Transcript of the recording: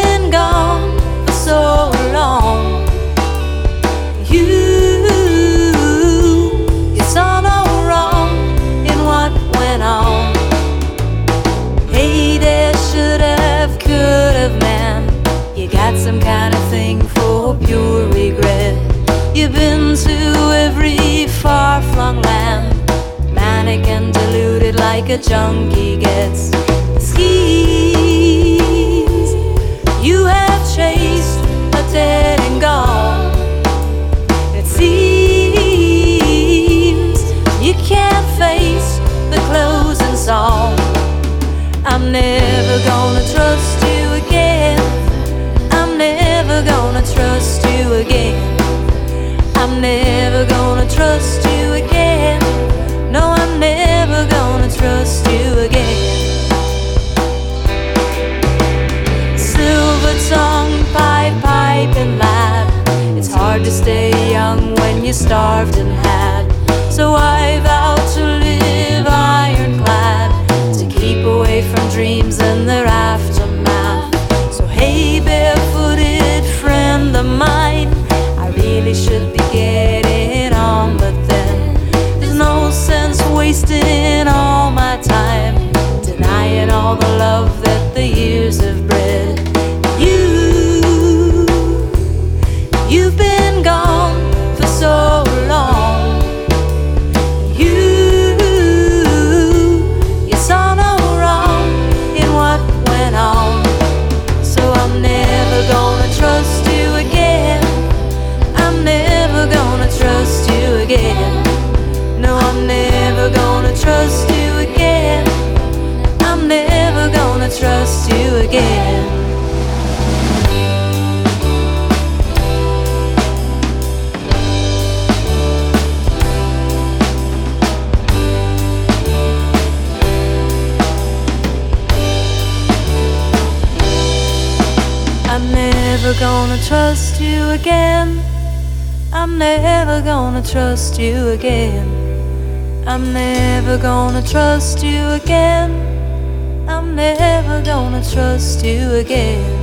been gone for so long. You saw no wrong in what went on. Hey there, should have, could have, man. You got some kind of thing for pure regret. You've been to every far-flung land, manic and deluded like a junkie gets. Schemes you have chased are dead and gone. It seems you can't face the closing song. I'm never gonna trust you again. I'm never gonna trust you again. I'm never gonna trust you again. No, I'm never gonna trust you again. Silver tongue, pipe, pipe and laugh. It's hard to stay young when you're starved and had. So I vow to live ironclad, to keep away from dreams and their aftermath. So hey, barefooted friend of mine, I really should be getting on, but then there's no sense wasting all my time, denying all the love that the years have bred. You've been gone for so long. You saw no wrong in what went on. So I'm never gonna trust you again. I'm never gonna trust you again. No, I'm never gonna trust you again. I'm never gonna trust you again. I'm never gonna trust you again. I'm never gonna trust you again. I'm never gonna trust you again. I'm never gonna trust you again.